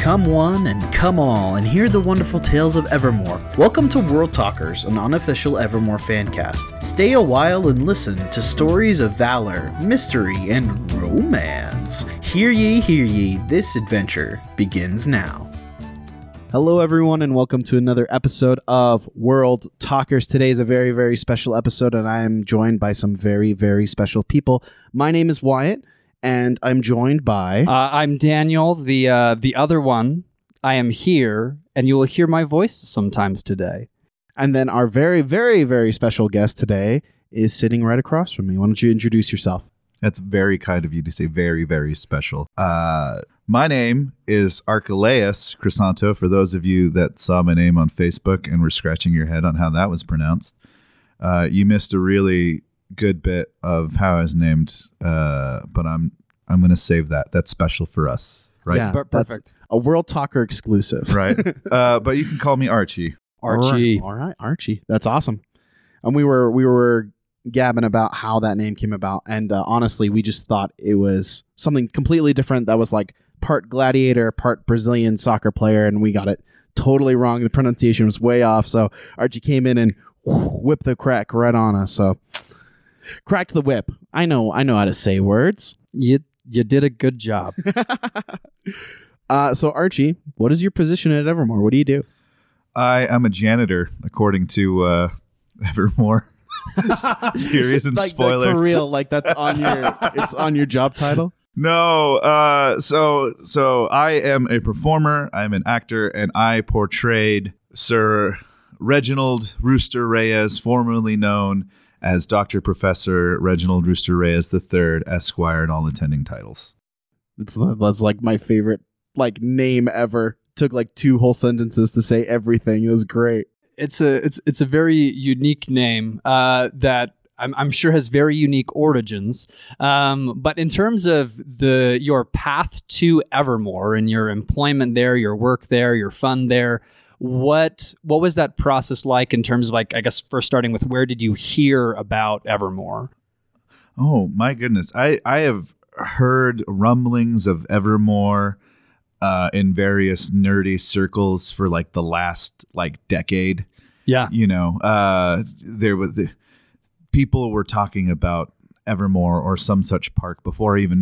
Come one and come all and hear the wonderful tales of Evermore. Welcome to World Talkers, an unofficial Evermore fancast. Stay a while and listen to stories of valor, mystery, and romance. Hear ye, this adventure begins now. Hello everyone and welcome to another episode of World Talkers. Today is a very, very special episode and I am joined by some very, very special people. My name is Wyatt. And I'm joined by... I'm Daniel, the other one. I am here, and you will hear my voice sometimes today. And then our very, very, very special guest today is sitting right across from me. Why don't you introduce yourself? That's very kind of you to say very, very special. My name is Archelaus Crisanto, for those of you that saw my name on Facebook and were scratching your head on how that was pronounced. You missed a really good bit of how I was named, but I'm going to save that. That's special for us, right? Yeah, perfect. A World Talker exclusive, right? But you can call me Archie. Archie. All right, Archie. That's awesome. And we were gabbing about how that name came about, and honestly, we just thought it was something completely different. That was like part gladiator, part Brazilian soccer player, and we got it totally wrong. The pronunciation was way off. So Archie came in and whipped the crack right on us. So. Cracked the whip. I know how to say words. You did a good job. So Archie, what is your position at Evermore? What do you do? I am a janitor, according to Evermore. Here isn't spoilers. Like for real, like that's on your it's on your job title? No. So I am a performer, I'm an actor, and I portrayed Sir Reginald Rooster Reyes, formerly known as Dr. Professor Reginald Rooster Reyes III, Esquire, and all attending titles. That's like my favorite name ever. Took like 2 whole sentences to say everything. It was great. It's a very unique name that I'm sure has very unique origins. But in terms of your path to Evermore and your employment there, your work there, your fun there, what was that process like in terms of I guess first starting with where did you hear about Evermore? Oh my goodness. I have heard rumblings of Evermore in various nerdy circles for the last decade. Yeah. There was people were talking about Evermore or some such park before I even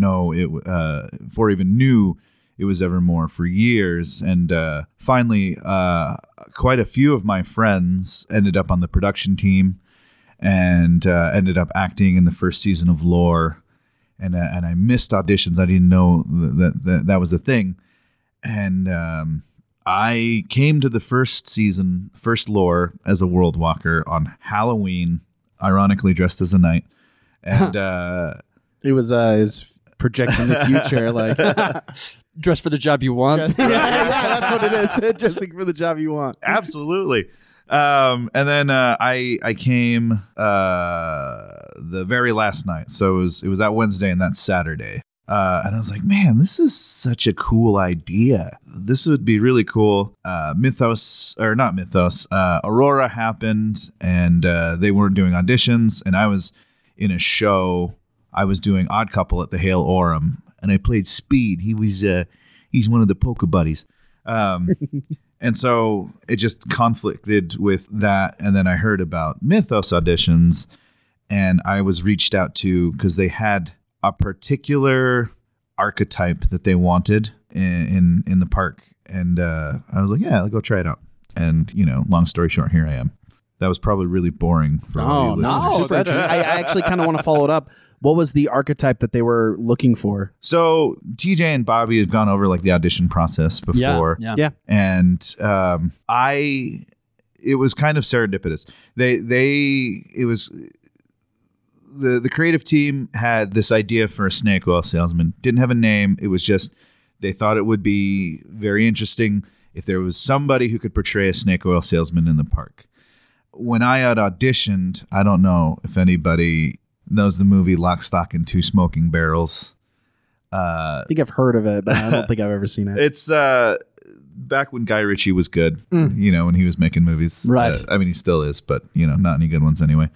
knew it was Evermore for years, and finally, quite a few of my friends ended up on the production team, and ended up acting in the first season of Lore, and I missed auditions. I didn't know that was a thing, and I came to the first Lore as a World Walker on Halloween, ironically dressed as a knight, and it was his projecting the future, Dress for the job you want. Yeah, that's what it is. Dressing for the job you want. Absolutely. And then I came the very last night. So it was that Wednesday and that Saturday. And I was like, man, this is such a cool idea. This would be really cool. Aurora happened, and they weren't doing auditions. And I was in a show. I was doing Odd Couple at the Hale Orem. And I played Speed. He's one of the Polka Buddies. And so it just conflicted with that. And then I heard about Mythos auditions, and I was reached out to because they had a particular archetype that they wanted in the park. And I was like, yeah, I'll go try it out. And, long story short, here I am. That was probably really boring for all you listeners. No, I actually kind of want to follow it up. What was the archetype that they were looking for? So TJ and Bobby have gone over the audition process before. Yeah. And it was kind of serendipitous. The creative team had this idea for a snake oil salesman. Didn't have a name. It was just, they thought it would be very interesting if there was somebody who could portray a snake oil salesman in the park. When I had auditioned, I don't know if anybody knows the movie Lock, Stock, and Two Smoking Barrels. I think I've heard of it, but I don't think I've ever seen it. It's back when Guy Ritchie was good, when he was making movies. Right. He still is, but, not any good ones anyway.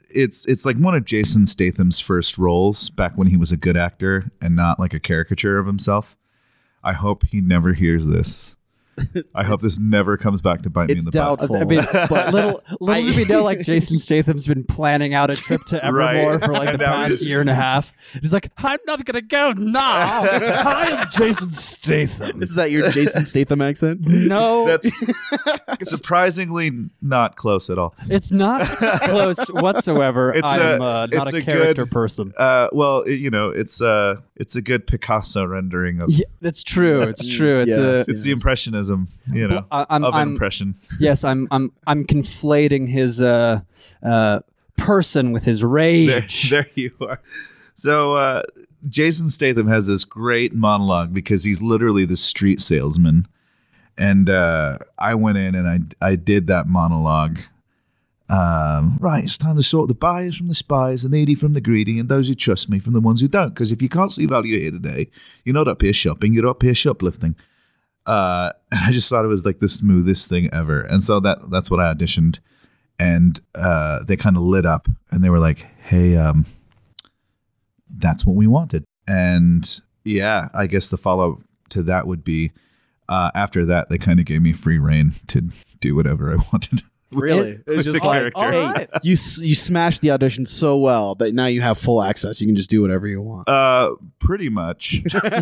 it's like one of Jason Statham's first roles back when he was a good actor and not like a caricature of himself. I hope he never hears this. I hope this never comes back to bite me in the butt. Doubtful. I mean, but little did we know, like Jason Statham's been planning out a trip to Evermore Right. for like And the now past year and a half. He's like, I'm not gonna go now. I am Jason Statham. is that your Jason Statham accent? No, That's surprisingly not close at all. it's not close whatsoever. It's I'm a- not it's a a character good- person. Well, it's a good Picasso rendering of Yeah, that's true. It's true. It's Yes. it's the impressionism, I'm of an impression. yes. I'm conflating his person with his rage. There you are. So Jason Statham has this great monologue because he's literally the street salesman. And I went in and I did that monologue. Right, it's time to sort the buyers from the spies, the needy from the greedy, and those who trust me from the ones who don't. Because if you can't see value here today, you're not up here shopping, you're up here shoplifting. And I just thought it was like the smoothest thing ever. And so that's what I auditioned. And they kind of lit up and they were like, hey, that's what we wanted. And yeah, I guess the follow-up to that would be after that, they kind of gave me free reign to do whatever I wanted. Really? It was with just the like, character. all hey, right. you smashed the audition so well that now you have full access. You can just do whatever you want. Pretty much.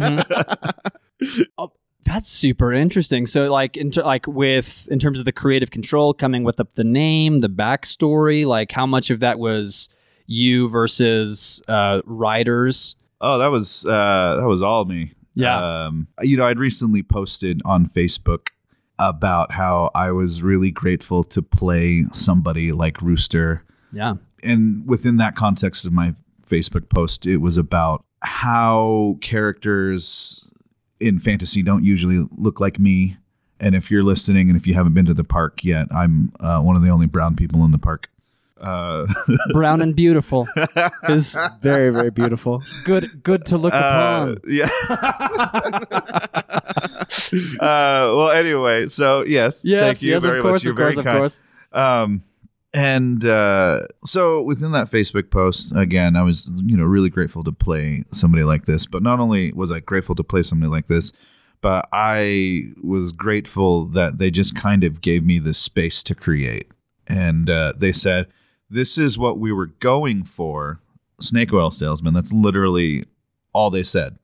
Oh, that's super interesting. So, like, in terms of the creative control, coming with the name, the backstory, like, how much of that was you versus writers? Oh, that was all me. Yeah. I'd recently posted on Facebook about how I was really grateful to play somebody like Rooster. Yeah. And within that context of my Facebook post, it was about how characters in fantasy don't usually look like me. And if you're listening and if you haven't been to the park yet, I'm one of the only brown people in the park. Brown and beautiful is Very, very beautiful. good to look upon. Yeah. Well, anyway, so yes, thank you very of course, much. You're of course, very of course. kind. So within that Facebook post, again, I was, really grateful to play somebody like this. But not only was I grateful to play somebody like this, but I was grateful that they just kind of gave me the space to create. And they said, this is what we were going for, snake oil salesman. That's literally all they said.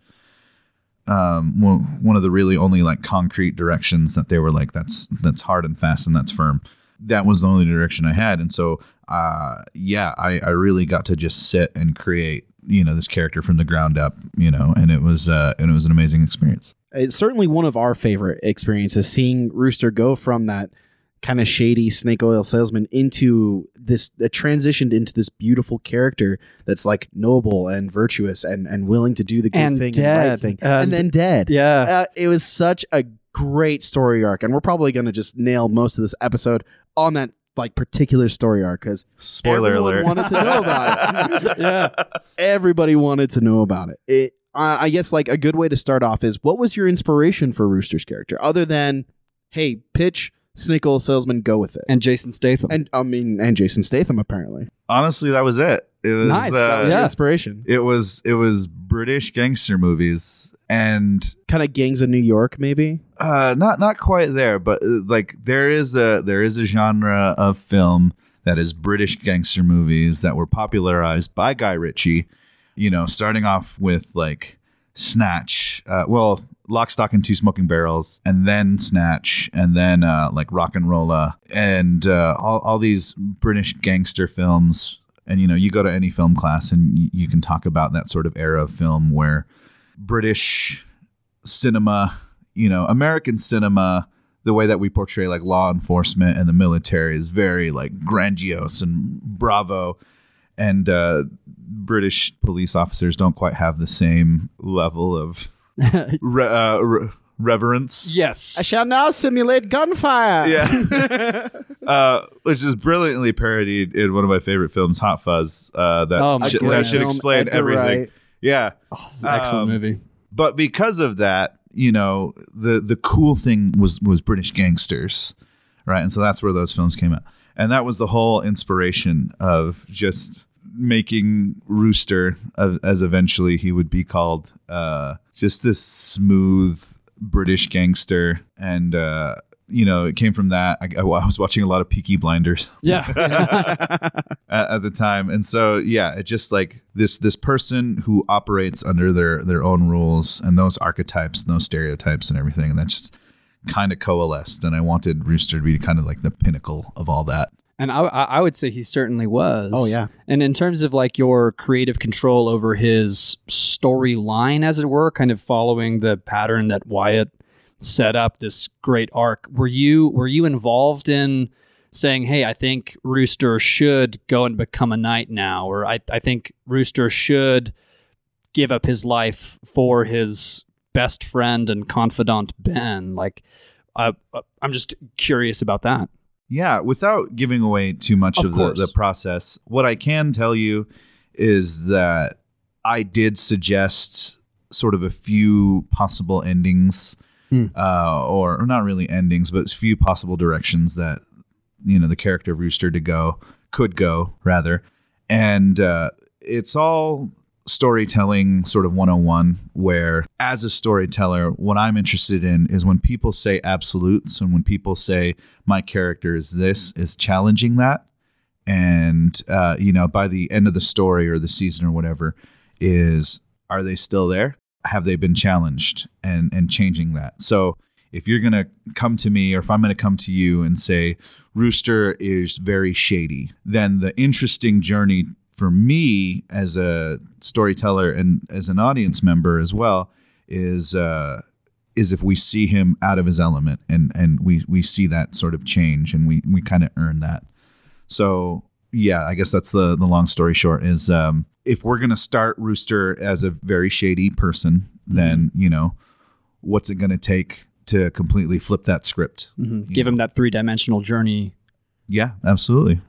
One of the really only like concrete directions that they were like, that's hard and fast and that's firm. That was the only direction I had. And so, I really got to just sit and create, this character from the ground up, and it was an amazing experience. It's certainly one of our favorite experiences, seeing Rooster go from that kind of shady snake oil salesman into this, transitioned into this beautiful character that's like noble and virtuous and willing to do the good And thing dead. and right thing, and then dead. Yeah. It was such a great story arc, and we're probably going to just nail most of this episode on that like particular story arc because Spoiler everyone alert. wanted to know about it. Yeah. Everybody wanted to know about it. I guess like a good way to start off is, what was your inspiration for Rooster's character other than, hey, pitch snake oil salesman, go with it, And Jason Statham. and Jason Statham apparently. Honestly, that was it. It was Nice. That was your Yeah. inspiration. it was British gangster movies, and Kind of Gangs of New York, maybe. not quite there, but like there is a genre of film that is British gangster movies that were popularized by Guy Ritchie. Starting off with like Snatch, Lock, Stock, and Two Smoking Barrels, and then Snatch, and then like Rock and Rolla, and all these British gangster films. And you go to any film class and you can talk about that sort of era of film where British cinema, American cinema, the way that we portray like law enforcement and the military is very like grandiose and bravo. And British police officers don't quite have the same level of reverence. Yes. I shall now simulate gunfire. Yeah. Which is brilliantly parodied in one of my favorite films, Hot Fuzz. Oh, my That goodness. should explain Edgar everything. Wright. Yeah. Oh, it's an excellent movie. But because of that, the cool thing was British gangsters. right? And so that's where those films came out. And that was the whole inspiration of just making Rooster, as eventually he would be called, just this smooth British gangster. And, it came from that. I was watching a lot of Peaky Blinders. Yeah. at the time. And so, yeah, it just like this person who operates under their own rules and those archetypes and those stereotypes and everything. And that just kind of coalesced. And I wanted Rooster to be kind of like the pinnacle of all that. And I would say he certainly was. Oh, yeah. And in terms of like your creative control over his storyline, as it were, kind of following the pattern that Wyatt set up, this great arc, were you involved in saying, hey, I think Rooster should go and become a knight now, or I think Rooster should give up his life for his best friend and confidant Ben? Like, I'm just curious about that. Yeah, without giving away too much of course. the process, what I can tell you is that I did suggest sort of a few possible endings, or not really endings, but a few possible directions that the character of Rooster could go rather, and it's all storytelling sort of 101, where as a storyteller, what I'm interested in is when people say absolutes and when people say my character is this, is challenging that. And, by the end of the story or the season or whatever, are they still there? Have they been challenged and changing that? So if you're going to come to me, or if I'm going to come to you and say Rooster is very shady, then the interesting journey for me as a storyteller and as an audience member as well is if we see him out of his element and we see that sort of change and we kind of earn that. So yeah, I guess that's the long story short is if we're going to start Rooster as a very shady person, then, what's it going to take to completely flip that script? Mm-hmm. Give him that 3-dimensional journey. Yeah, absolutely.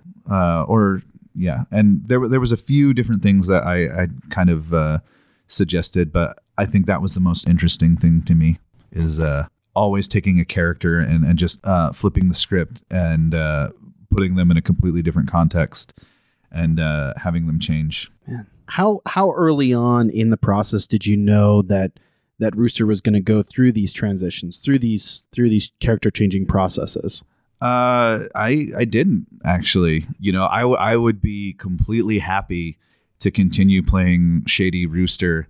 Yeah, and there was a few different things that I kind of suggested, but I think that was the most interesting thing to me is always taking a character and just flipping the script and putting them in a completely different context and having them change. Man. How early on in the process did you know that Rooster was going to go through these transitions, through these character changing processes? I didn't actually. I would be completely happy to continue playing Shady Rooster.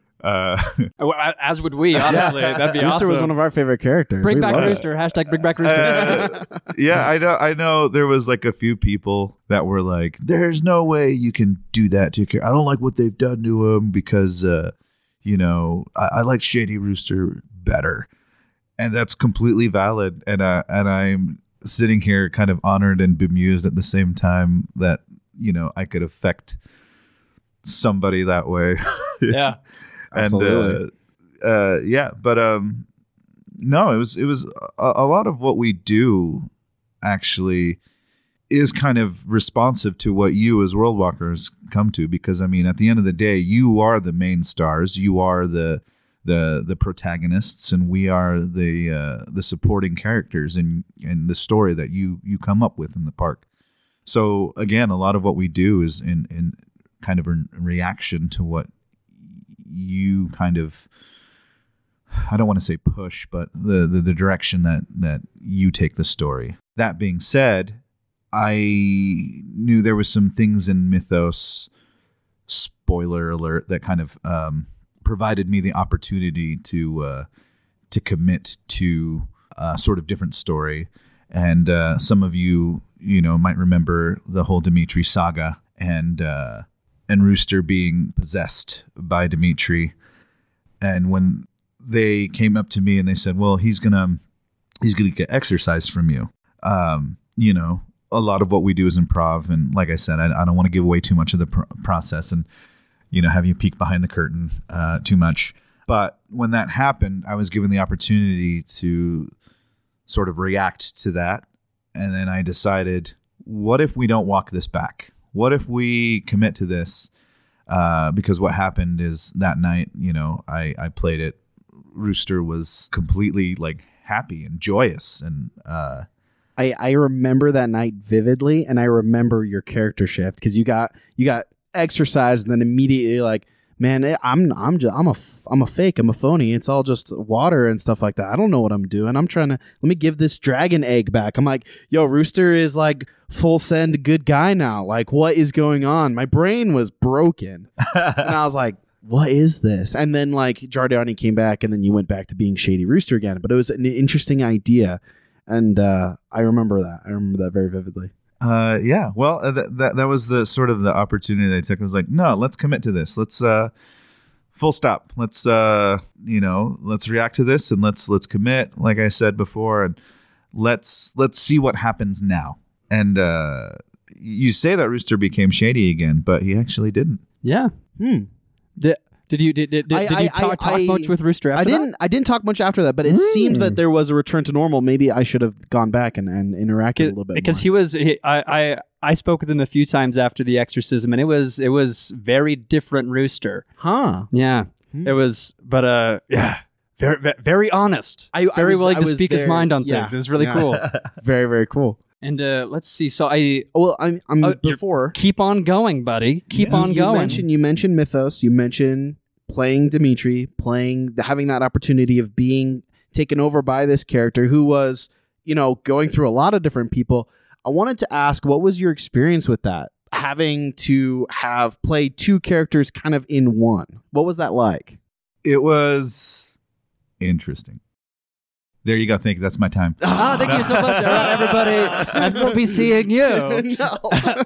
As would we, honestly. That'd be Rooster awesome. was one of our favorite characters. Bring We back love it. Rooster. Hashtag bring back Rooster. Yeah, I know. There was like a few people that were like, "There's no way you can do that to your character. I don't like what they've done to him because, I like Shady Rooster better," and that's completely valid. And I'm sitting here kind of honored and bemused at the same time that I could affect somebody that way. Yeah. Absolutely. And no, it was a lot of what we do actually is kind of responsive to what you as World Walkers come to, because at the end of the day, you are the main stars, you are the protagonists, and we are the supporting characters in the story that you come up with in the park. So again, a lot of what we do is in kind of a reaction to what you kind of, I don't want to say push, but the direction that you take the story. That being said, I knew there was some things in Mythos, spoiler alert, that kind of provided me the opportunity to commit to a sort of different story. And some of you might remember the whole Dimitri saga and Rooster being possessed by Dimitri. And when they came up to me and they said, well, he's gonna get exercised from you. A lot of what we do is improv, and like I said, I don't want to give away too much of the process and have you peek behind the curtain too much. But when that happened, I was given the opportunity to sort of react to that, and then I decided, what if we don't walk this back? What if we commit to this? Because what happened is that night, I played it. Rooster was completely like happy and joyous, and I remember that night vividly, and I remember your character shift because you got exercised, and then immediately like, man, I'm a fake, I'm a phony. It's all just water and stuff like that. I don't know what I'm doing. I'm trying to let me give this dragon egg back. I'm like, yo, Rooster is like full send good guy now. Like, what is going on? My brain was broken, and I was like, what is this? And then like Jardiani came back, and then you went back to being Shady Rooster again. But it was an interesting idea, and I remember that. I remember that very vividly. Yeah. Well, that was the sort of the opportunity that I took. I was like, no, let's commit to this. Let's full stop. Let's let's react to this and let's commit. Like I said before, and let's see what happens now. And you say that Rooster became shady again, but he actually didn't. Yeah. Did you talk much with Rooster after that? I didn't talk much after that, but it seemed that there was a return to normal. Maybe I should have gone back and interacted a little bit because more. I spoke with him a few times after the exorcism, and it was very different Rooster. Huh? Yeah, it was, but yeah, very very honest. Very willing to speak his mind on things. It was really cool. Very very cool. And let's see. So I'm before. Keep on going, buddy. Keep on going. You mentioned Mythos. You mentioned playing Dimitri, having that opportunity of being taken over by this character who was, going through a lot of different people. I wanted to ask, what was your experience with that? Having to have played two characters kind of in one. What was that like? It was interesting. There you go. Thank you. That's my time. Thank you so much. All right, everybody. And we'll be seeing you. No.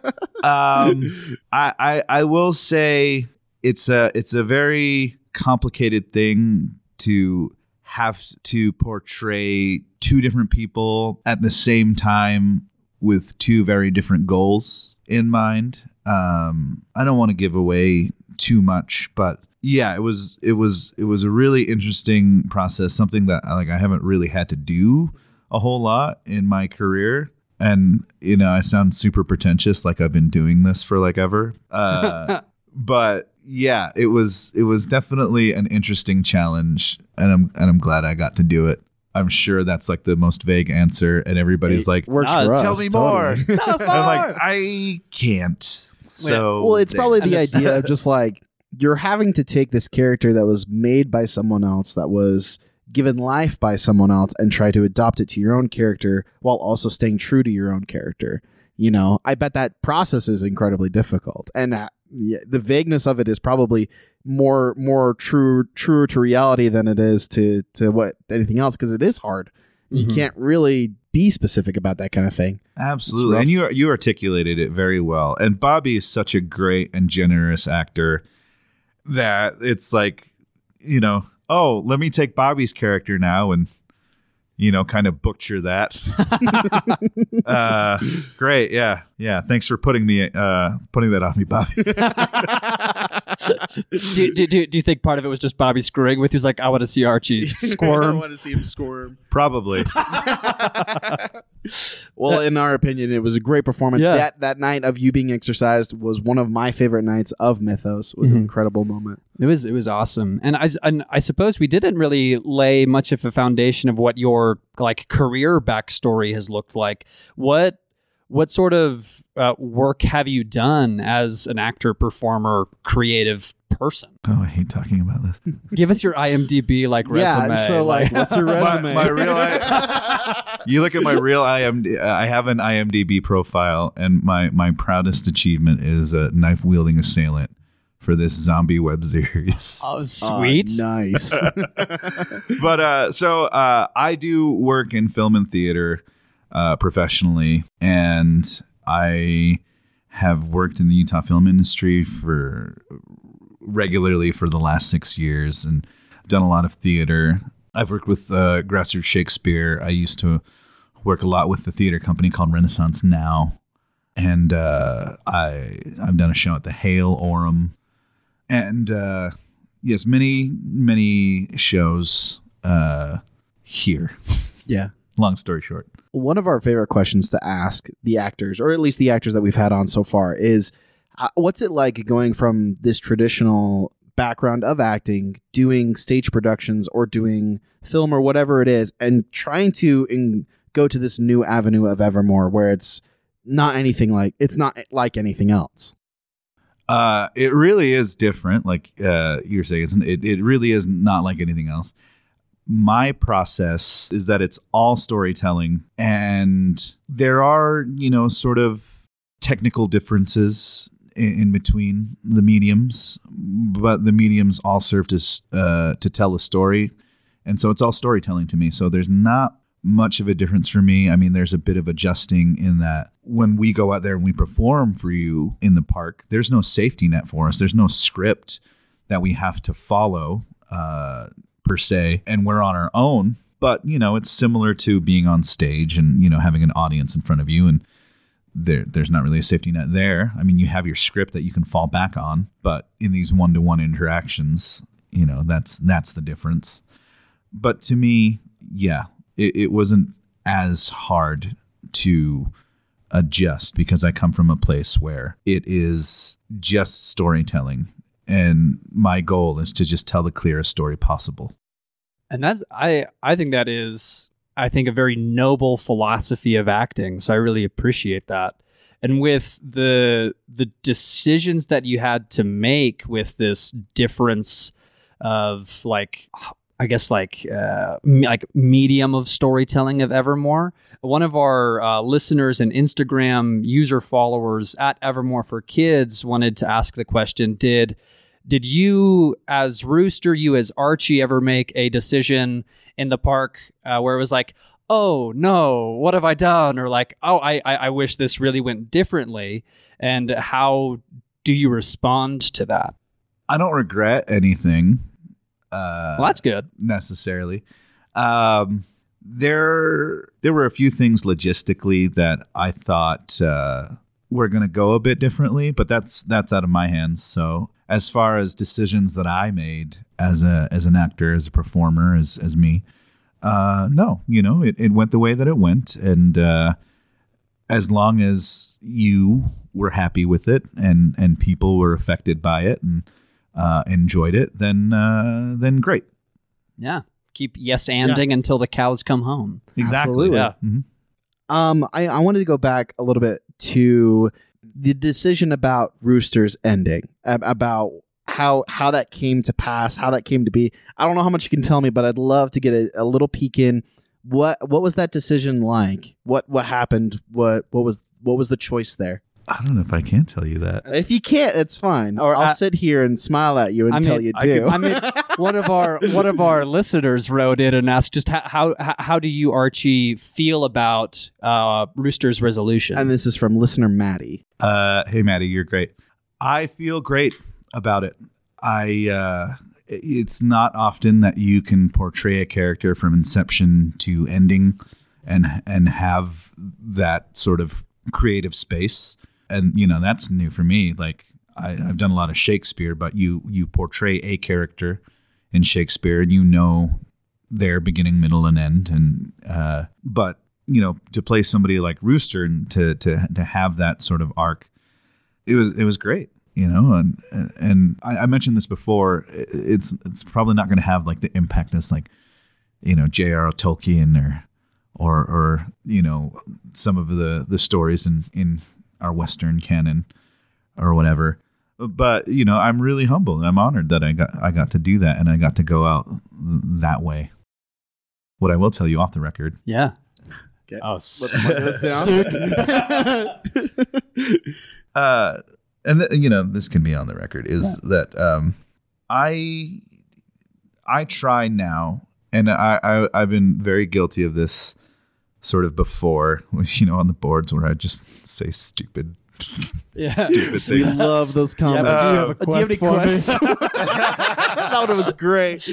I will say it's a very complicated thing to have to portray two different people at the same time with two very different goals in mind. I don't want to give away too much, but yeah, it was a really interesting process, something that I haven't really had to do a whole lot in my career. And, I sound super pretentious, like I've been doing this for ever. But yeah, it was definitely an interesting challenge, and I'm glad I got to do it. I'm sure that's the most vague answer, and everybody's works for us. Tell me more. Tell us more. I'm I can't. So it's probably the idea of just you're having to take this character that was made by someone else, that was given life by someone else, and try to adopt it to your own character while also staying true to your own character. I bet that process is incredibly difficult, and the vagueness of it is probably more truer to reality than it is to what anything else, because it is hard. You can't really be specific about that kind of thing. Absolutely, and you articulated it very well. And Bobby is such a great and generous actor that it's let me take Bobby's character now and kind of butcher that. Great. Yeah. Thanks for putting that on me, Bobby. do you think part of it was just Bobby screwing with you? He's like, I want to see Archie squirm. I want to see him squirm. Probably. Well, in our opinion, it was a great performance. Yeah. That night of you being exercised was one of my favorite nights of Mythos. It was an incredible moment. It was awesome. And I suppose we didn't really lay much of a foundation of what your career backstory has looked like. What sort of work have you done as an actor, performer, creative person? Oh, I hate talking about this. Give us your IMDb resume. Yeah, so what's your resume? my real you look at my real IMDb. I have an IMDb profile, and my proudest achievement is a knife wielding assailant for this zombie web series. Oh, sweet. Nice. But so I do work in film and theater professionally, and I have worked in the Utah film industry regularly for the last 6 years, and done a lot of theater. I've worked with Grassroots Shakespeare. I used to work a lot with the theater company called Renaissance Now, and I've done a show at the Hale Orem, and yes, many shows here. Yeah. Long story short. One of our favorite questions to ask the actors, or at least the actors that we've had on so far, is what's it like going from this traditional background of acting, doing stage productions or doing film or whatever it is, and trying to go to this new avenue of Evermore where it's not like anything else? It really is different. Like you're saying, it really is not like anything else. My process is that it's all storytelling, and there are, sort of technical differences in between the mediums, but the mediums all serve to tell a story. And so it's all storytelling to me. So there's not much of a difference for me. I mean, there's a bit of adjusting in that when we go out there and we perform for you in the park, there's no safety net for us. There's no script that we have to follow per se, and we're on our own. But, it's similar to being on stage and, having an audience in front of you, and there's not really a safety net there. I mean, you have your script that you can fall back on, but in these one-to-one interactions, that's the difference. But to me, yeah, it wasn't as hard to adjust because I come from a place where it is just storytelling, and my goal is to just tell the clearest story possible. And that's I think that is a very noble philosophy of acting. So I really appreciate that. And with the decisions that you had to make with this difference of like medium of storytelling of Evermore, one of our listeners and Instagram user followers at Evermore for Kids wanted to ask the question, did you as Rooster, you as Archie ever make a decision in the park where it was like, oh no, what have I done? Or like, oh, I wish this really went differently. And how do you respond to that? I don't regret anything. Well, that's good. Necessarily. There were a few things logistically that I thought were going to go a bit differently, but that's out of my hands. So as far as decisions that I made as an actor, as a performer, as me, no, it went the way that it went. And as long as you were happy with it and people were affected by it and enjoyed it, then great. Yeah. Keep yes-anding until the cows come home. Exactly. Absolutely. Yeah. Mm-hmm. I wanted to go back a little bit to the decision about Rooster's ending, about how that came to pass, how that came to be. I don't know how much you can tell me, but I'd love to get a little peek in. What was that decision like? What happened? What was the choice there? I don't know if I can tell you that. If you can't, it's fine. Or I'll sit here and smile at you until you do. One of our listeners wrote in and asked just how do you, Archie, feel about Rooster's resolution? And this is from listener Maddie. Hey Maddie, you're great. I feel great about it. It's not often that you can portray a character from inception to ending and have that sort of creative space. And, that's new for me. Like I've done a lot of Shakespeare, but you portray a character in Shakespeare and their beginning, middle, and end. And but to play somebody like Rooster and to have that sort of arc, it was great. And I mentioned this before. It's probably not going to have like the impact as like J.R.R. Tolkien or some of the stories in our Western canon or whatever. But, I'm really humble and I'm honored that I got to do that and I got to go out that way. What I will tell you off the record. Yeah. Okay. Oh, Let's down. And this can be on the record is that I try now, and I've been very guilty of this sort of before, on the boards where I just say stupid things. We love those comments. Do you have a quest for me? I thought it was great.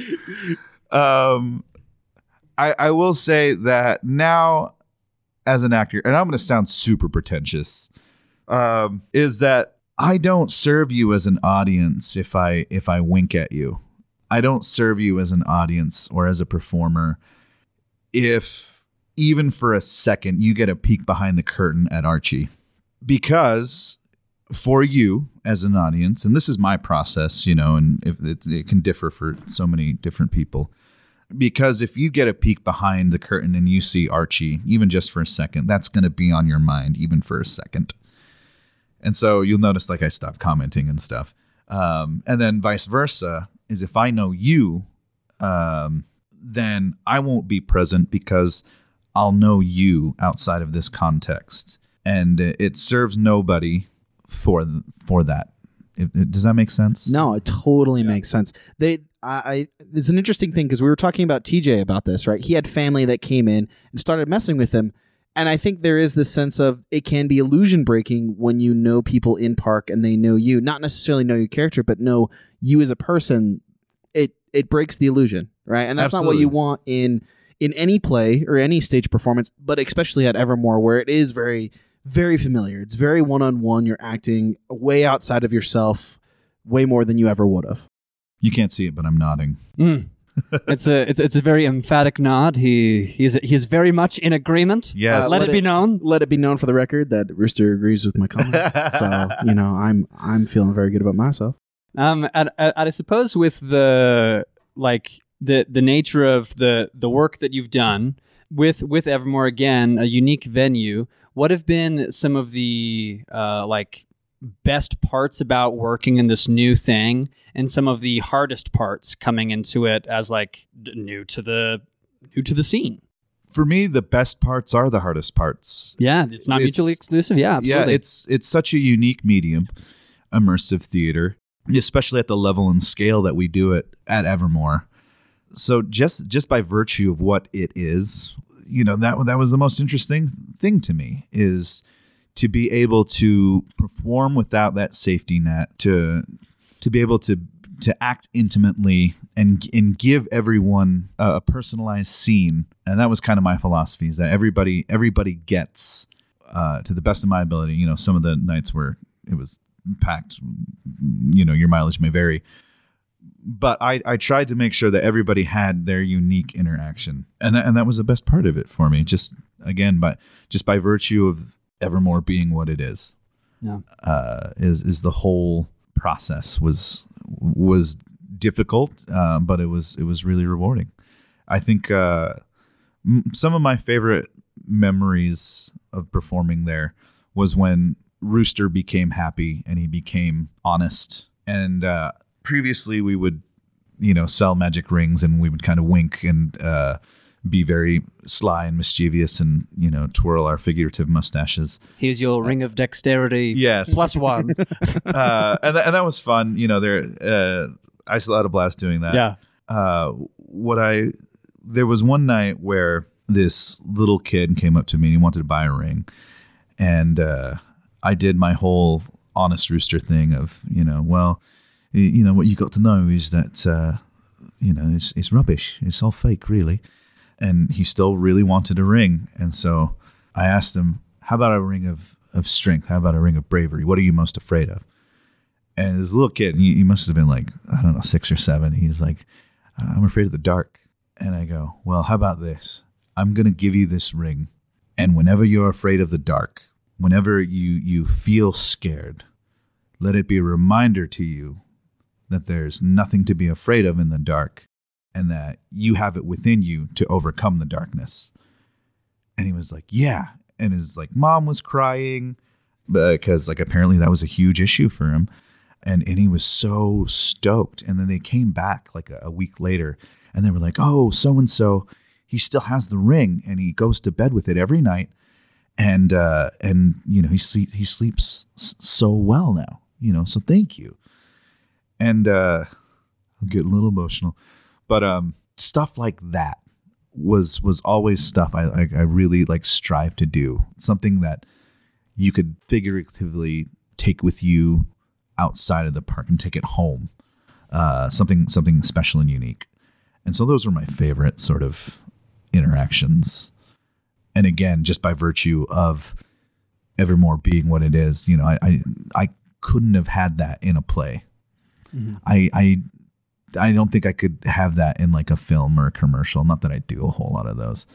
I will say that now as an actor, and I'm going to sound super pretentious, is that I don't serve you as an audience if I wink at you. I don't serve you as an audience or as a performer if even for a second you get a peek behind the curtain at Archie. Because for you as an audience, and this is my process, and if it can differ for so many different people, Because if you get a peek behind the curtain and you see Archie, even just for a second, that's going to be on your mind, even for a second. And so you'll notice, like, I stopped commenting and stuff. And then vice versa is if I know you, then I won't be present because I'll know you outside of this context. And it serves nobody for that. Does that make sense? No, it totally makes sense. It's an interesting thing because we were talking about TJ about this, right? He had family that came in and started messing with him. And I think there is this sense of it can be illusion breaking when you know people in park and they know you, not necessarily know your character, but know you as a person. It breaks the illusion, right? And that's Absolutely. not what you want in any play or any stage performance, but especially at Evermore, where it is very, very familiar. It's very one-on-one. You're acting way outside of yourself, way more than you ever would have. You can't see it, but I'm nodding. It's a very emphatic nod. He's very much in agreement. Yes. Let it be known. Let it be known for the record that Rooster agrees with my comments. So I'm feeling very good about myself. I suppose with the nature of the work that you've done with Evermore, again, a unique venue, what have been some of the best parts about working in this new thing and some of the hardest parts coming into it as new to the scene? For me, the best parts are the hardest parts. Yeah, it's not mutually exclusive. Yeah, absolutely. Yeah, it's such a unique medium, immersive theater, especially at the level and scale that we do it at Evermore. So just by virtue of what it is, that was the most interesting thing to me, is to be able to perform without that safety net, to be able to act intimately and give everyone a personalized scene. And that was kind of my philosophy, is that everybody gets, to the best of my ability. Some of the nights where it was packed, your mileage may vary, but I tried to make sure that everybody had their unique interaction, and that was the best part of it for me. Just by virtue of Evermore being what it is, is the whole process was difficult, but it was really rewarding. I think some of my favorite memories of performing there was when Rooster became happy and he became honest. And previously we would, sell magic rings, and we would kind of wink and be very sly and mischievous and, twirl our figurative mustaches. Here's your ring of dexterity. Yes. +1. And that was fun. I still had a blast doing that. Yeah. There was one night where this little kid came up to me and he wanted to buy a ring. And I did my whole honest Rooster thing of, what you got to know is that, it's rubbish. It's all fake, really. And he still really wanted a ring. And so I asked him, how about a ring of strength? How about a ring of bravery? What are you most afraid of? And this little kid, he must have been 6 or 7. He's like, I'm afraid of the dark. And I go, well, how about this? I'm going to give you this ring. And whenever you're afraid of the dark, whenever you feel scared, let it be a reminder to you that there's nothing to be afraid of in the dark, and that you have it within you to overcome the darkness. And he was like, yeah. And his mom was crying because apparently that was a huge issue for him. And he was so stoked. And then they came back a week later and they were like, oh, so-and-so, he still has the ring and he goes to bed with it every night. And he sleeps so well now, so thank you. And I'm getting a little emotional, but stuff like that was always stuff I really strive to do. Something that you could figuratively take with you outside of the park and take it home. Something special and unique. And so those were my favorite sort of interactions. And again, just by virtue of Evermore being what it is, I couldn't have had that in a play. Mm-hmm. I don't think I could have that in a film or a commercial. Not that I do a whole lot of those,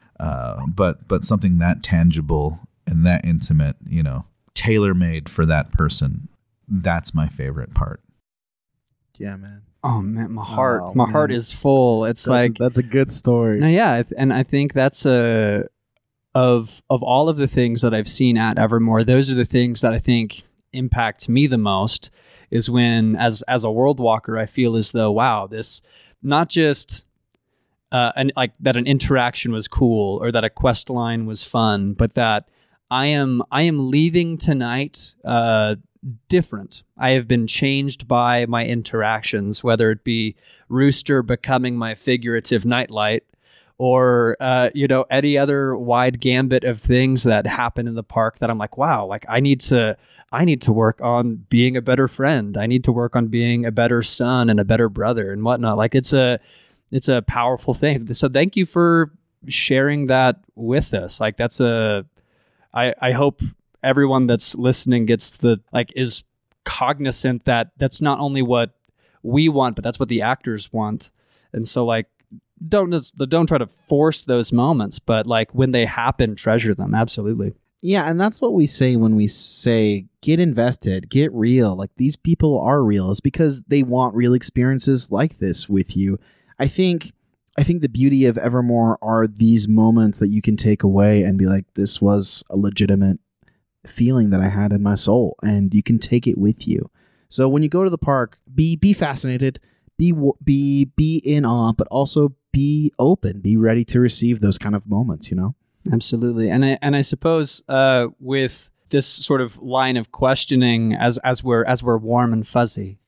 but something that tangible and that intimate, tailor made for that person. That's my favorite part. Yeah, man. Oh man, my heart, Oh, my heart man. is full. It's That's a good story. no, yeah, and I think that's of all of the things that I've seen at Evermore, those are the things that I think impact me the most. Is when, as a world walker, I feel as though, wow, this not just and like that an interaction was cool or that a quest line was fun, but that I am leaving tonight different. I have been changed by my interactions, whether it be Rooster becoming my figurative nightlight, or any other wide gambit of things that happen in the park that I'm like, wow, like I need to work on being a better friend. I need to work on being a better son and a better brother and whatnot. Like it's a powerful thing. So thank you for sharing that with us. Like I hope everyone that's listening is cognizant that that's not only what we want, but that's what the actors want. And so like, don't try to force those moments, but like when they happen, treasure them. Absolutely. Yeah, and that's what we say when we say get invested, get real. Like these people are real. It's because they want real experiences like this with you. I think the beauty of Evermore are these moments that you can take away and be like, this was a legitimate feeling that I had in my soul, and you can take it with you. So when you go to the park, be fascinated, be in awe, but also be open, be ready to receive those kind of moments, you know? Absolutely. And I suppose with this sort of line of questioning as we're warm and fuzzy,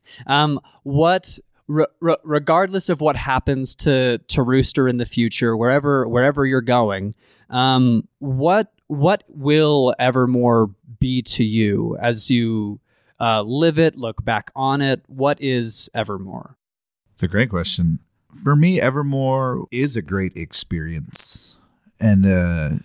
regardless of what happens to Rooster in the future, wherever you're going, what will Evermore be to you as you live it, look back on it? What is Evermore? It's a great question. For me, Evermore is a great experience. And, and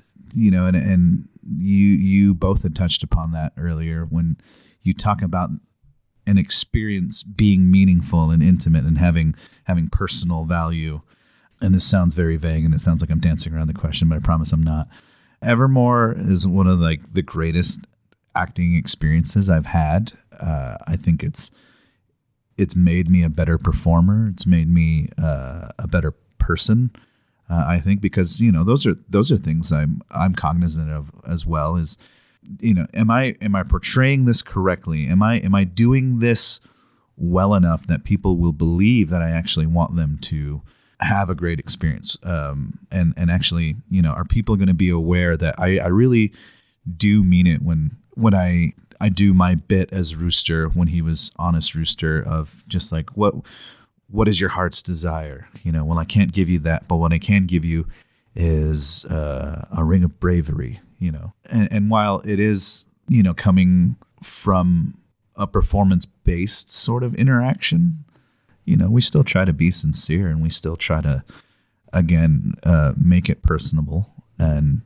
you both had touched upon that earlier when you talk about an experience being meaningful and intimate and having personal value. And this sounds very vague and it sounds like I'm dancing around the question, but I promise I'm not. Evermore is one of like the greatest acting experiences I've had. I think it's made me a better performer. It's made me a better person. I think because those are things I'm cognizant of as well. Is am I portraying this correctly? Am I doing this well enough that people will believe that I actually want them to have a great experience? And actually, are people going to be aware that I really do mean it when I do my bit as Rooster when he was honest Rooster of just like what is your heart's desire? Well, I can't give you that, but what I can give you is a ring of bravery, And while it is, coming from a performance-based sort of interaction, we still try to be sincere and we still try to, again, make it personable and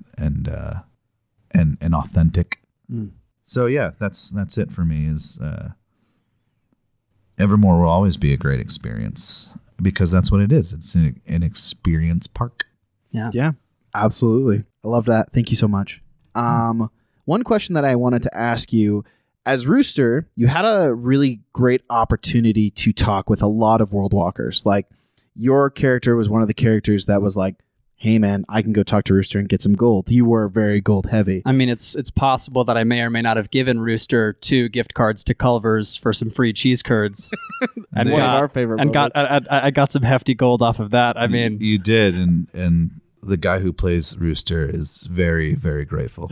authentic. Mm. So yeah, that's it for me. Is Evermore will always be a great experience because that's what it is. It's an experience park. Yeah, absolutely. I love that. Thank you so much. One question that I wanted to ask you, as Rooster, you had a really great opportunity to talk with a lot of world walkers. Like your character was one of the characters that was like, hey man, I can go talk to Rooster and get some gold. You were very gold heavy. I mean, it's possible that I may or may not have given Rooster 2 gift cards to Culver's for some free cheese curds. And one of our favorite and I got some hefty gold off of that. I mean, you did, and the guy who plays Rooster is very, very grateful.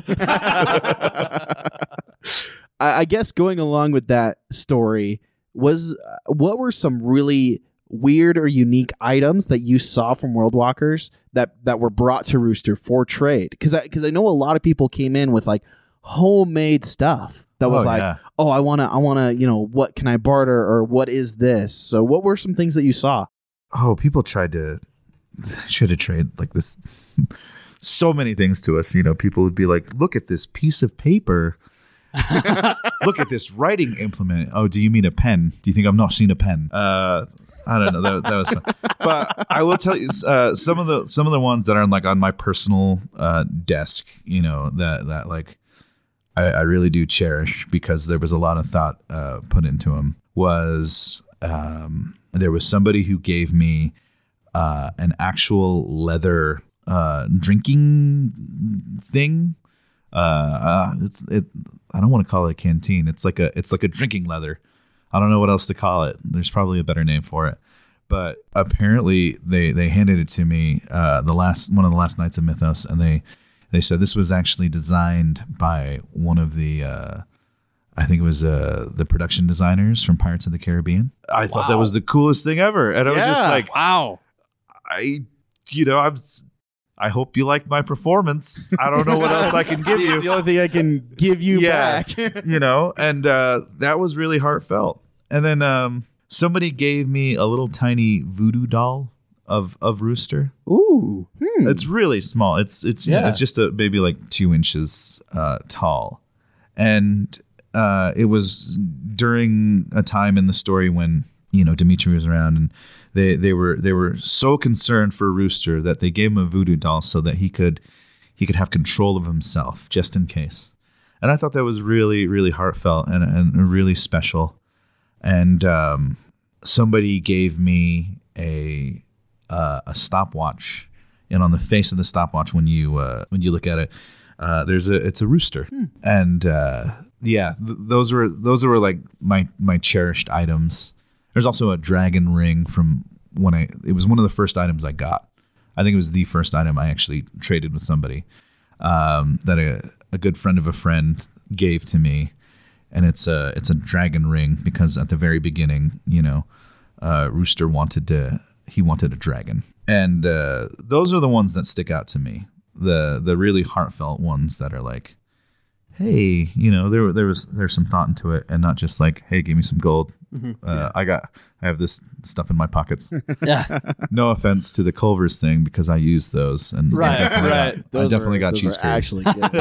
I guess going along with that story was what were some really weird or unique items that you saw from World Walkers that were brought to Rooster for trade? Because I know a lot of people came in with like homemade stuff that was I wanna what can I barter or what is this? So what were some things that you saw? Oh, people should have trade like this. So many things to us. People would be like, look at this piece of paper. Look at this writing implement. Oh, do you mean a pen? Do you think I've not seen a pen? I don't know. That was fun. But I will tell you some of the ones that are like on my personal desk, that like I really do cherish because there was a lot of thought put into them. Was there was somebody who gave me an actual leather drinking thing. I don't want to call it a canteen. It's like a drinking leather. I don't know what else to call it. There's probably a better name for it. But apparently they handed it to me one of the last nights of Mythos, and they said this was actually designed by one of the I think it was the production designers from Pirates of the Caribbean. I thought that was the coolest thing ever, and I was just like, wow. I hope you liked my performance. I don't know what else I can give you. It's the only thing I can give you back. And that was really heartfelt. And then somebody gave me a little tiny voodoo doll of Rooster. Ooh. It's really small. It's it's just maybe like 2 inches tall. And it was during a time in the story when Dimitri was around, and they were so concerned for Rooster that they gave him a voodoo doll so that he could have control of himself just in case. And I thought that was really, really heartfelt and really special. And somebody gave me a stopwatch, and on the face of the stopwatch, when you look at it, it's a rooster. And those were like my cherished items. There's also a dragon ring from it was one of the first items I got. I think it was the first item I actually traded with somebody that a good friend of a friend gave to me. And it's a dragon ring because at the very beginning, Rooster wanted a dragon. And those are the ones that stick out to me. The really heartfelt ones that are like, hey, there's some thought into it, and not just like, hey, give me some gold. I have this stuff in my pockets. Yeah. No offense to the Culver's thing, because I use those, and right. I definitely got cheese curds. Actually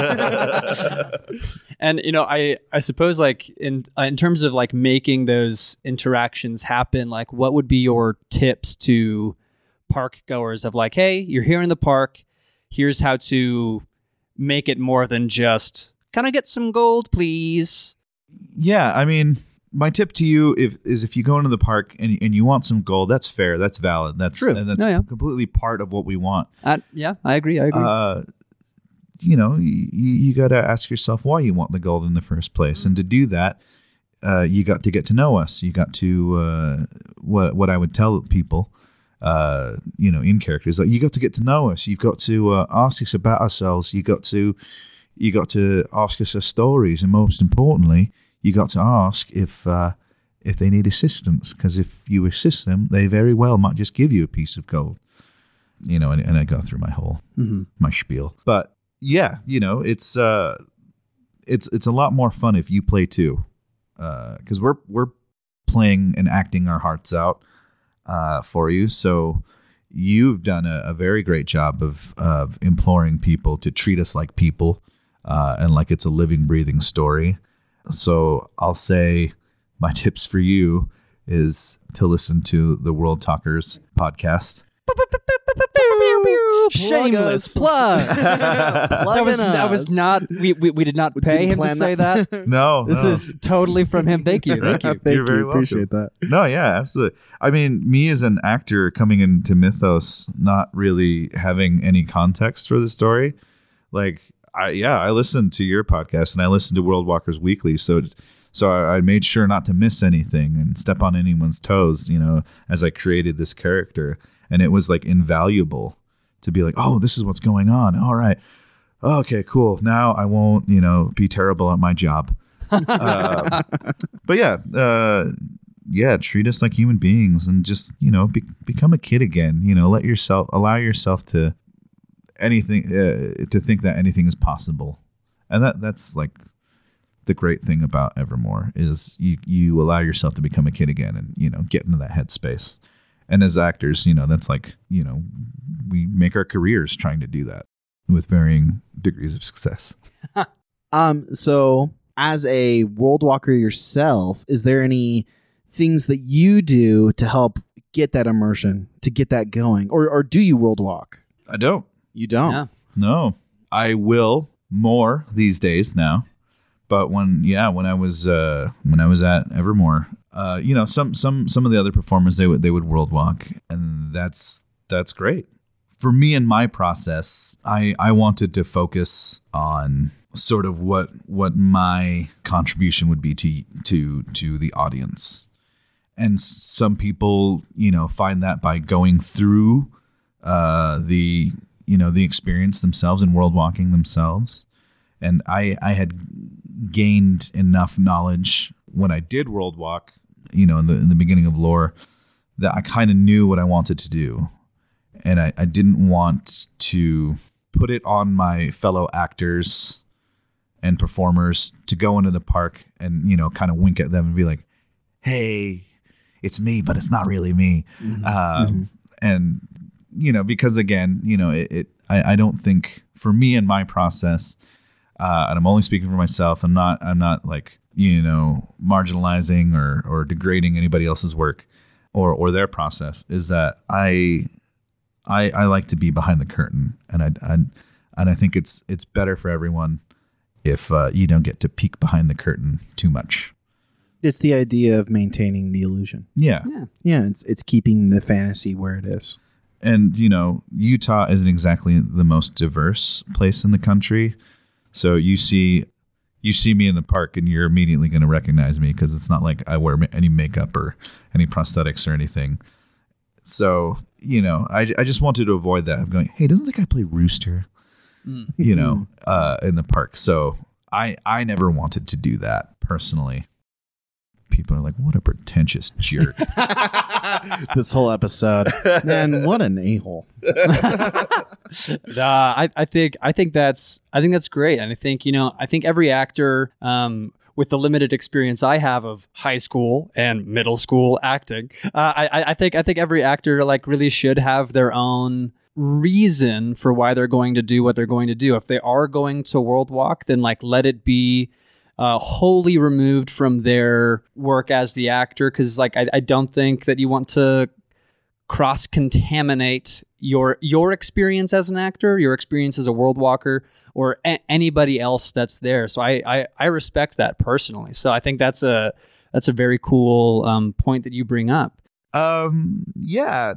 good. And I suppose like in terms of like making those interactions happen, like what would be your tips to park goers of like, hey, you're here in the park, here's how to make it more than just, can I get some gold, please? Yeah, I mean, my tip to you is if you go into the park and you want some gold, that's fair, that's valid, that's true, and that's completely part of what we want. Yeah, I agree. You got to ask yourself why you want the gold in the first place, and to do that, you got to get to know us. You got to what I would tell people, in characters, like you got to get to know us. You've got to ask us about ourselves. You got to ask us our stories, and most importantly, you got to ask if they need assistance, because if you assist them, they very well might just give you a piece of gold. And I go through my whole my spiel. But yeah, it's a lot more fun if you play too, because we're playing and acting our hearts out for you. So you've done a very great job of imploring people to treat us like people, and like it's a living, breathing story. So I'll say my tips for you is to listen to the World Talkers podcast. Shameless plugs. that was not. We did not pay him to say that. No, this is totally from him. Thank you. Thank you. You're very welcome. Appreciate that. No, yeah, absolutely. I mean, me as an actor coming into Mythos, not really having any context for the story, like. I listened to your podcast and I listened to World Walkers Weekly, so I made sure not to miss anything and step on anyone's toes, as I created this character, and it was like invaluable to be like, oh, this is what's going on. All right, okay, cool. Now I won't, be terrible at my job. But yeah, treat us like human beings and just become a kid again. Allow yourself to. Anything to think that anything is possible, and that's like the great thing about Evermore is you allow yourself to become a kid again and get into that headspace. And as actors, that's like we make our careers trying to do that with varying degrees of success. So as a World Walker yourself, is there any things that you do to help get that immersion, to get that going, or do you World Walk? I don't. You don't? Yeah. No, I will more these days now. But when I was at Evermore, some of the other performers they would world walk, and that's great. For me in my process, I wanted to focus on sort of what my contribution would be to the audience. And some people, find that by going through the experience themselves and world walking themselves. And I had gained enough knowledge when I did world walk, in the beginning of lore, that I kind of knew what I wanted to do. And I didn't want to put it on my fellow actors and performers to go into the park and, kind of wink at them and be like, hey, it's me, but it's not really me. And, because again, I don't think for me in my process, and I'm only speaking for myself, I'm not like, marginalizing or degrading anybody else's work or their process, is that I like to be behind the curtain, and I think it's better for everyone if you don't get to peek behind the curtain too much. It's the idea of maintaining the illusion. Yeah. It's keeping the fantasy where it is. And Utah isn't exactly the most diverse place in the country, so you see me in the park and you're immediately going to recognize me because it's not like I wear any makeup or any prosthetics or anything. So I just wanted to avoid that. I'm going, hey, doesn't the guy play Rooster? In the park. So I never wanted to do that personally. People are like, what a pretentious jerk. This whole episode, man, what an a-hole. I think that's great, and I think every actor, with the limited experience I have of high school and middle school acting, I think every actor really should have their own reason for why they're going to do what they're going to do. If they are going to world walk, then let it be wholly removed from their work as the actor, because I don't think that you want to cross-contaminate your experience as an actor, your experience as a world walker, or anybody else that's there. So I respect that personally. So I think that's a very cool point that you bring up. Yeah,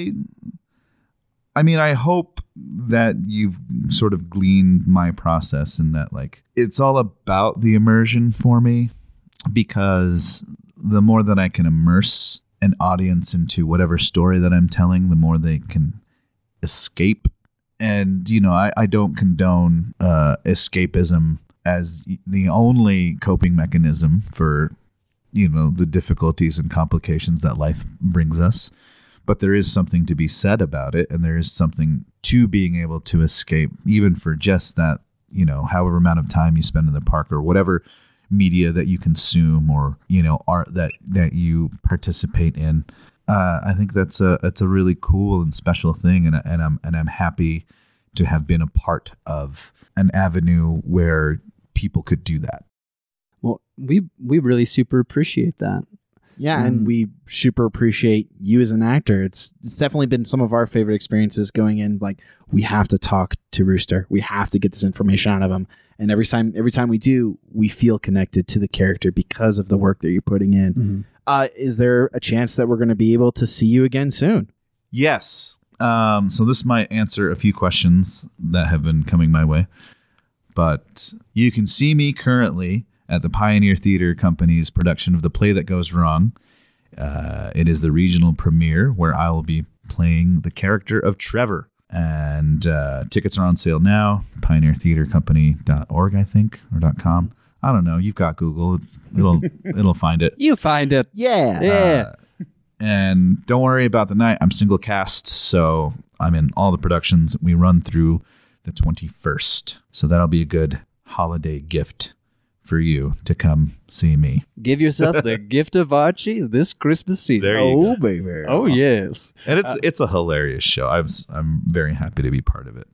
I mean, I hope that you've sort of gleaned my process in that, it's all about the immersion for me, because the more that I can immerse an audience into whatever story that I'm telling, the more they can escape. And, I don't condone escapism as the only coping mechanism for, the difficulties and complications that life brings us. But there is something to be said about it, and there is something to being able to escape, even for just that, however amount of time you spend in the park or whatever media that you consume or, art that you participate in. I think that's a really cool and special thing, and I'm happy to have been a part of an avenue where people could do that. Well, we really super appreciate that. Yeah, and we super appreciate you as an actor. It's definitely been some of our favorite experiences going in. We have to talk to Rooster. We have to get this information out of him. And every time we do, we feel connected to the character because of the work that you're putting in. Is there a chance that we're going to be able to see you again soon? Yes. So this might answer a few questions that have been coming my way. But you can see me currently at the Pioneer Theater Company's production of The Play That Goes Wrong. It is the regional premiere where I will be playing the character of Trevor. And tickets are on sale now, pioneertheatercompany.org, I think, or .com. I don't know. You've got Google. It'll find it. You find it. Yeah. And don't worry about the night. I'm single cast, so I'm in all the productions. We run through the 21st. So that'll be a good holiday gift for you to come see me. Give yourself the gift of Archie this Christmas season. There you go. Baby. Oh, yes. And it's a hilarious show. I'm very happy to be part of it.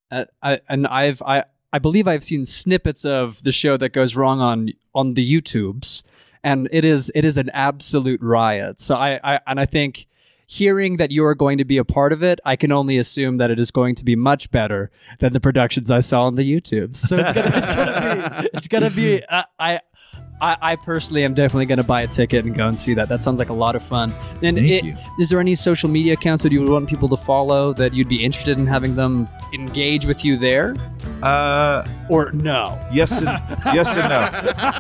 I believe I've seen snippets of the show that goes wrong on the YouTubes, and it is an absolute riot. So I think hearing that you are going to be a part of it, I can only assume that it is going to be much better than the productions I saw on the YouTube. So it's gonna be I personally am definitely going to buy a ticket and go and see that. That sounds like a lot of fun. And Thank you. is there any social media accounts that you would want people to follow that you'd be interested in having them engage with you there? Or no? Yes and no.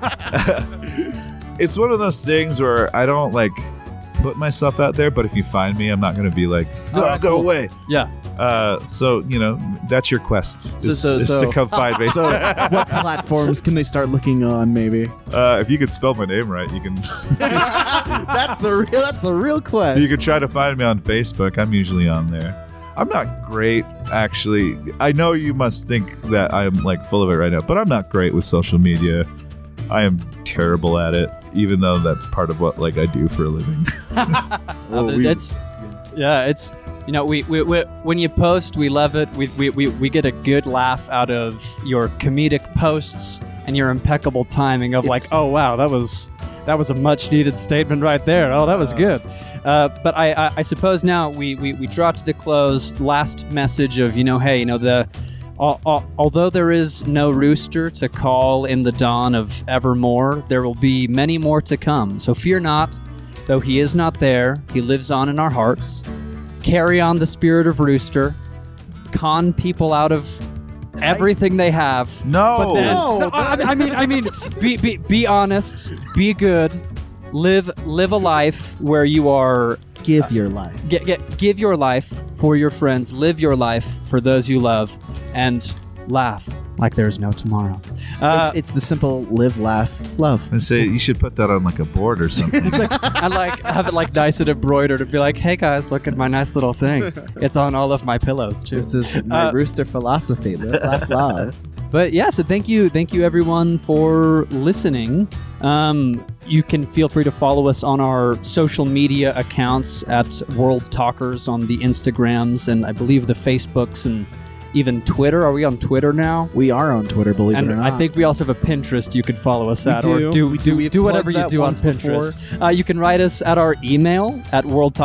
It's one of those things where I don't like put myself out there, but if you find me, I'm not going to be like, no, go away. Yeah. So that's your quest. Is to come find me. So, what platforms can they start looking on? Maybe If you could spell my name right, you can. that's the real quest. You can try to find me on Facebook. I'm usually on there. I'm not great, actually. I know you must think that I'm like full of it right now, but I'm not great with social media. I am terrible at it, even though that's part of what like I do for a living. It's we when you post, we love it. We get a good laugh out of your comedic posts and your impeccable timing of like, oh wow, that was a much needed statement right there. Oh, that was good. But I suppose now we draw to the close. Last message of although there is no rooster to call in the dawn of evermore, there will be many more to come. So fear not, though he is not there, he lives on in our hearts. Carry on the spirit of rooster. Con people out of everything they have. No. I mean, be honest, be good, live a life where you are. Give your life. Give your life for your friends. Live your life for those you love, and laugh like there's no tomorrow. It's the simple live, laugh, love. I say you should put that on like a board or something. It's like, and like have it like nice and embroidered and be like, hey guys, look at my nice little thing. It's on all of my pillows too. This is my rooster philosophy. Live, laugh, love. But yeah, so thank you everyone for listening. You can feel free to follow us on our social media accounts at World Talkers on the Instagrams and I believe the Facebooks and even Twitter. Are we on Twitter now? We are on Twitter, believe it or not. I think we also have a Pinterest you could follow us at. We do. Or do whatever you do on Pinterest. You can write us at our email at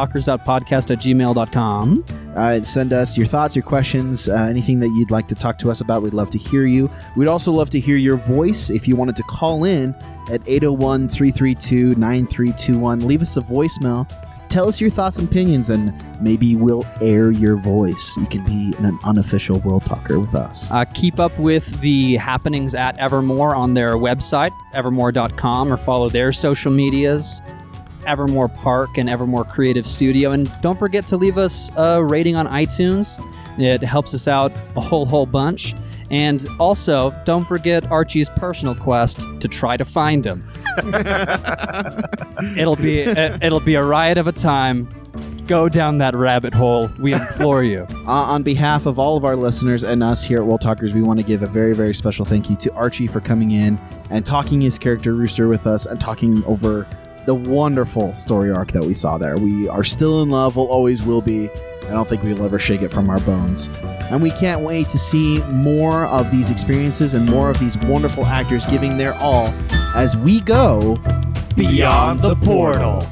worldtalkers.podcast@gmail.com. Send us your thoughts, your questions, anything that you'd like to talk to us about. We'd love to hear you. We'd also love to hear your voice. If you wanted to call in at 801-332-9321, leave us a voicemail. Tell us your thoughts and opinions, and maybe we'll air your voice. You can be an unofficial World Talker with us. Keep up with the happenings at Evermore on their website, evermore.com, or follow their social medias, Evermore Park and Evermore Creative Studio. And don't forget to leave us a rating on iTunes. It helps us out a whole bunch. And also, don't forget Archie's personal quest to try to find him. It'll be a riot of a time. Go down that rabbit hole. We implore you. On behalf of all of our listeners and us here at World Talkers, we want to give a very, very special thank you to Archie for coming in and talking his character Rooster with us and talking over the wonderful story arc that we saw there. We are still in love. We'll always will be. I don't think we'll ever shake it from our bones. And we can't wait to see more of these experiences and more of these wonderful actors giving their all as we go Beyond the portal.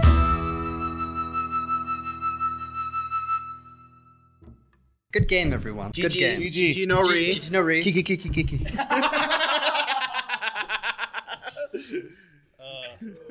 Good game, everyone. Good game. GG no re. GG no re. Kiki.